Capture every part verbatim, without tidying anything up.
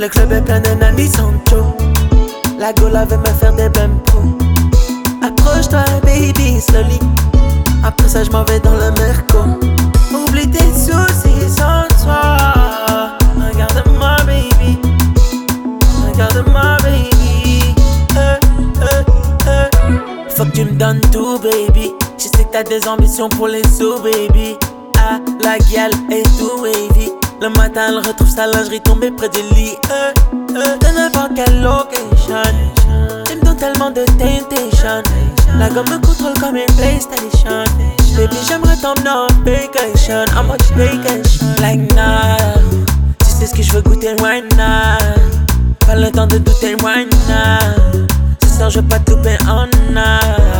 Le club est plein de nanny Sancho. La gola veut me faire des bempos. Approche-toi baby slowly. Après ça je m'en vais dans le merco. Oublie tes soucis sans toi. Regarde-moi baby. Regarde-moi baby. euh, euh, euh. Faut que tu me donnes tout baby. Je sais que t'as des ambitions pour les sous baby. Ah, la gueule est tout wavy. Le matin elle retrouve sa lingerie tombée près du lit. euh, euh, De n'importe quelle location. Tu me donnes tellement de temptation. La gomme me contrôle comme une PlayStation. Baby j'aimerais t'emmener en vacation. En mode vacation. Like nah. Tu sais ce que je veux goûter right now. Pas le temps de douter right now. Ce soir je veux pas te louper en nah.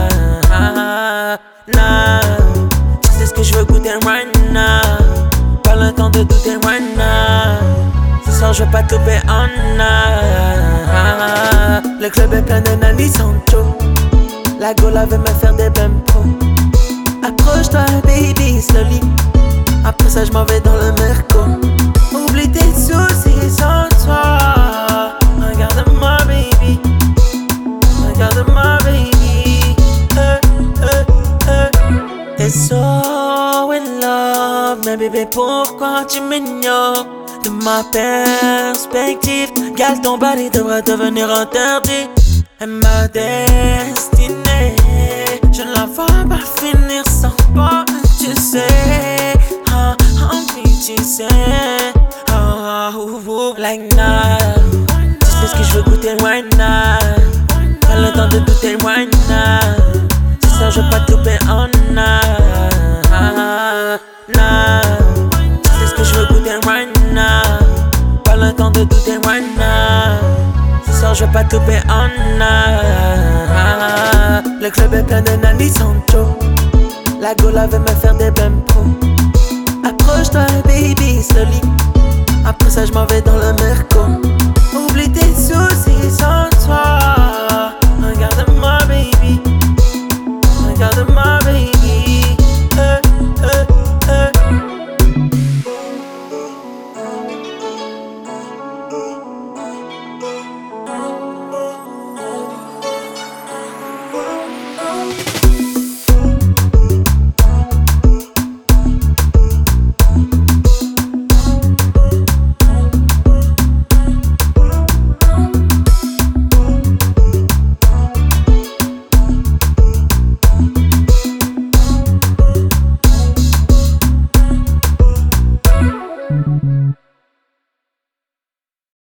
Nah. Tu sais ce que je veux goûter right now. Pas le temps de douter right now. Ce soir je veux pas te louper en nah. Le club est plein de nanny Sancho. La gola veut me faire des bempos. Approche-toi baby slowly. Après ça je m'en vais dans le merco. Oublie tes soucis sans toi. Regarde-moi baby. Regarde-moi baby. euh, euh, euh. T'es so in love. Mais bébé pourquoi tu m'ignores? De ma perspective, gal ton body devrait devenir interdit. Et ma destinée, je ne la vois pas finir sans toi. Tu sais, ah, oh, oui, tu sais, ah, oh, oh, oh, like nah. Tu sais ce que je veux goûter right now. Pas le temps de douter right now. Ce soir je veux pas te louper en nah. Nah. Tu sais ce que je veux goûter right now. Pas le temps de douter right now. Ce soir je veux pas te louper en nah. Le club est plein de nanny Sancho. La gola veut me faire des bempos. Approche-toi baby slowly. Après ça je m'en vais dans le merco.